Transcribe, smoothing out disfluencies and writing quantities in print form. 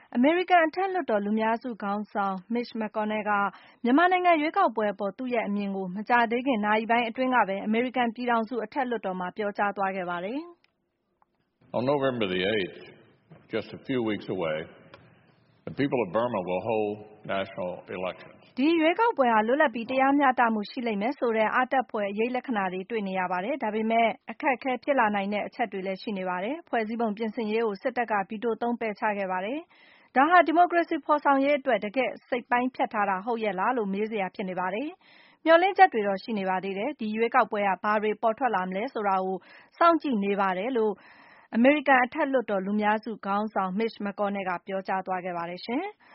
အမေရိကန်အထက်လွှတ်တော်လူများစုခေါင်းဆောင် Mitch McConnell က မြန်မာနိုင်ငံရွေးကောက်ပွဲအပေါ် သူ့ရဲ့အမြင်ကို မကြာသေးခင် နာရီပိုင်းအတွင်းကပဲ အမေရိကန်ပြည်ထောင်စု အထက်လွှတ်တော်မှာ ပြောကြားသွားခဲ့ပါတယ်။ On November the 8th, just a few weeks away, the people of Burma will hold national elections. ဒီရွေးကောက်ပွဲဟာ လွတ်လပ်ပြီးတရားမျှတမှုရှိလိမ့်မယ်ဆိုတဲ့ အားတက်ဖွယ် အရိပ်လက္ခဏာတွေ တွေ့နေရပါတယ်။ ဒါပေမဲ့ အခက်အခဲဖြစ်လာနိုင်တဲ့ အချက်တွေလည်း ရှိနေပါတယ်။ ဖွဲ့စည်းပုံပြင်ဆင်ရေးကို စစ်တပ်က ဗီတိုသုံး ပယ်ချခဲ့ပါတယ်။ ဒါဟာ ဒီမိုကရေစီဖော်ဆောင်ရေးအတွက် တကယ့် စိတ်ပိုင်းဖြတ်ထားတာ ဟုတ်ရဲ့လားလို့ မေးစရာဖြစ်နေပါတယ်။ မျှော်လင့်ချက်တွေတော့ ရှိနေပါသေးတယ်။ ဒီရွေးကောက်ပွဲက ဘာတွေပေါ်ထွက်လာမလဲဆိုတာကို စောင့်ကြည့်နေပါတယ်လို့ အမေရိကန်အထက်လွှတ်တော် လူများစုခေါင်းဆောင် Mitch McConnell က ပြောကြားသွားခဲ့ပါတယ်ရှင်။